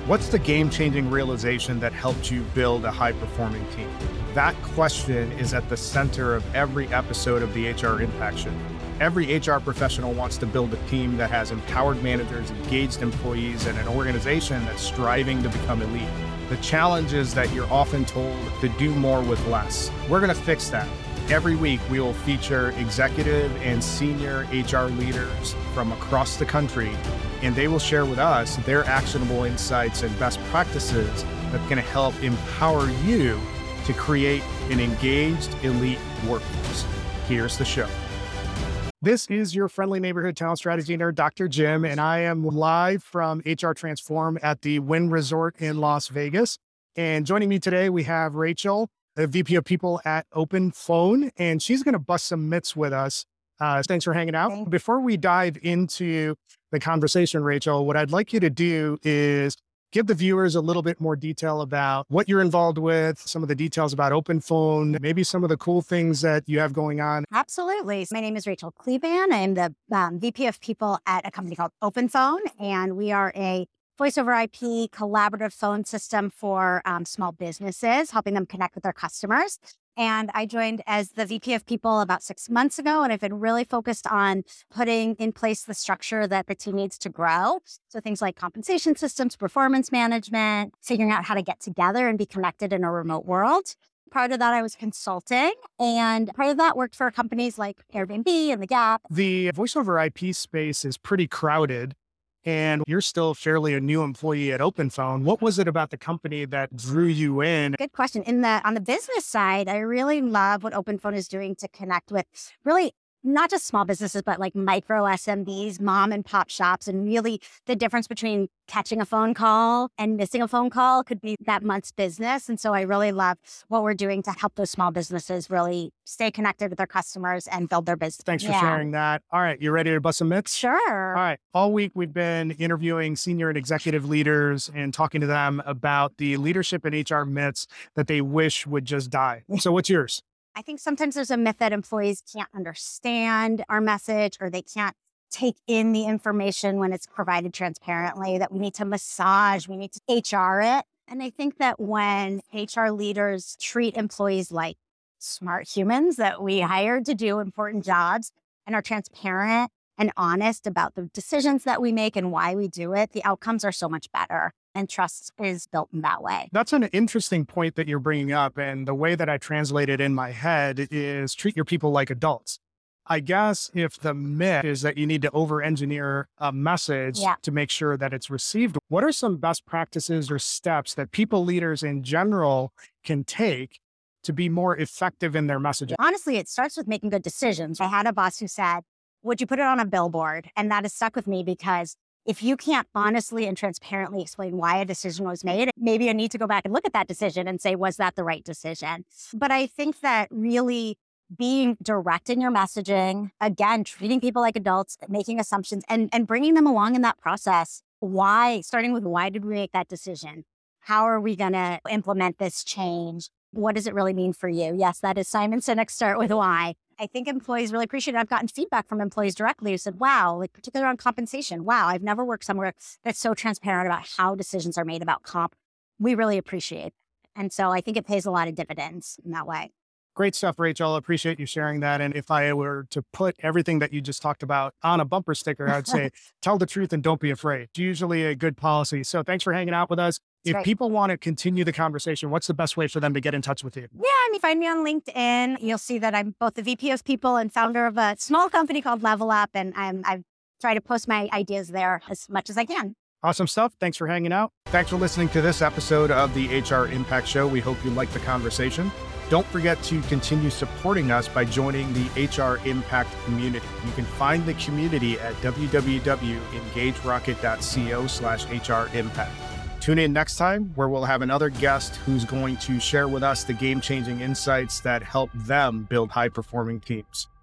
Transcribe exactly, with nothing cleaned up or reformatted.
What's the game-changing realization that helped you build a high-performing team? That question is at the center of every episode of the H R Impact Show. Every H R professional wants to build a team that has empowered managers, engaged employees, and an organization that's striving to become elite. The challenge is that you're often told to do more with less. We're going to fix that. Every week, we will feature executive and senior H R leaders from across the country, and they will share with us their actionable insights and best practices that can help empower you to create an engaged, elite workforce. Here's the show. This is your friendly neighborhood talent strategy nerd, Doctor Jim, and I am live from H R Transform at the Wynn Resort in Las Vegas. And joining me today, we have Rachel, the V P of People at OpenPhone, and she's going to bust some myths with us. Uh, thanks for hanging out. Thanks. Before we dive into the conversation, Rachel, what I'd like you to do is give the viewers a little bit more detail about what you're involved with, some of the details about OpenPhone, maybe some of the cool things that you have going on. Absolutely. My name is Rachel Kleban. I'm the um, V P of People at a company called OpenPhone, and we are a voice over I P collaborative phone system for um, small businesses, helping them connect with their customers. And I joined as the V P of People about six months ago, and I've been really focused on putting in place the structure that the team needs to grow. So things like compensation systems, performance management, figuring out how to get together and be connected in a remote world. Prior to that, I was consulting, and prior to that, worked for companies like Airbnb and The Gap. The voice over I P space is pretty crowded, and you're still fairly a new employee at OpenPhone. What was it about the company that drew you in? Good question. In the on the business side, I really love what OpenPhone is doing to connect with really not just small businesses, but like micro S M Bs, mom and pop shops, and really the difference between catching a phone call and missing a phone call could be that month's business. And so I really love what we're doing to help those small businesses really stay connected with their customers and build their business. Thanks for Yeah. sharing that. All right, you ready to bust some myths? Sure. All right. All week, we've been interviewing senior and executive leaders and talking to them about the leadership and H R myths that they wish would just die. So what's yours? I think sometimes there's a myth that employees can't understand our message or they can't take in the information when it's provided transparently, that we need to massage, we need to H R it. And I think that when H R leaders treat employees like smart humans that we hired to do important jobs and are transparent and honest about the decisions that we make and why we do it, the outcomes are so much better. And trust is built in that way. That's an interesting point that you're bringing up. And the way that I translate it in my head is treat your people like adults. I guess if the myth is that you need to over-engineer a message Yeah. to make sure that it's received, what are some best practices or steps that people leaders in general can take to be more effective in their messaging? Honestly, it starts with making good decisions. I had a boss who said, would you put it on a billboard? And that has stuck with me because if you can't honestly and transparently explain why a decision was made, maybe I need to go back and look at that decision and say, was that the right decision? But I think that really being direct in your messaging, again, treating people like adults, making assumptions and, and bringing them along in that process. Why, starting with why did we make that decision? How are we going to implement this change? What does it really mean for you? Yes, that is Simon Sinek's start with why. I think employees really appreciate it. I've gotten feedback from employees directly who said, wow, like particularly on compensation. Wow, I've never worked somewhere that's so transparent about how decisions are made about comp. We really appreciate it. And so I think it pays a lot of dividends in that way. Great stuff, Rachel. I appreciate you sharing that. And if I were to put everything that you just talked about on a bumper sticker, I'd say, tell the truth and don't be afraid. It's usually a good policy. So thanks for hanging out with us. If Right. people want to continue the conversation, what's the best way for them to get in touch with you? Yeah, I mean, find me on LinkedIn. You'll see that I'm both the V P of People and founder of a small company called Level Up. And I'm, I try to post my ideas there as much as I can. Awesome stuff. Thanks for hanging out. Thanks for listening to this episode of the H R Impact Show. We hope you liked the conversation. Don't forget to continue supporting us by joining the H R Impact community. You can find the community at www dot engage rocket dot co slash H R Impact. Tune in next time where we'll have another guest who's going to share with us the game-changing insights that help them build high-performing teams.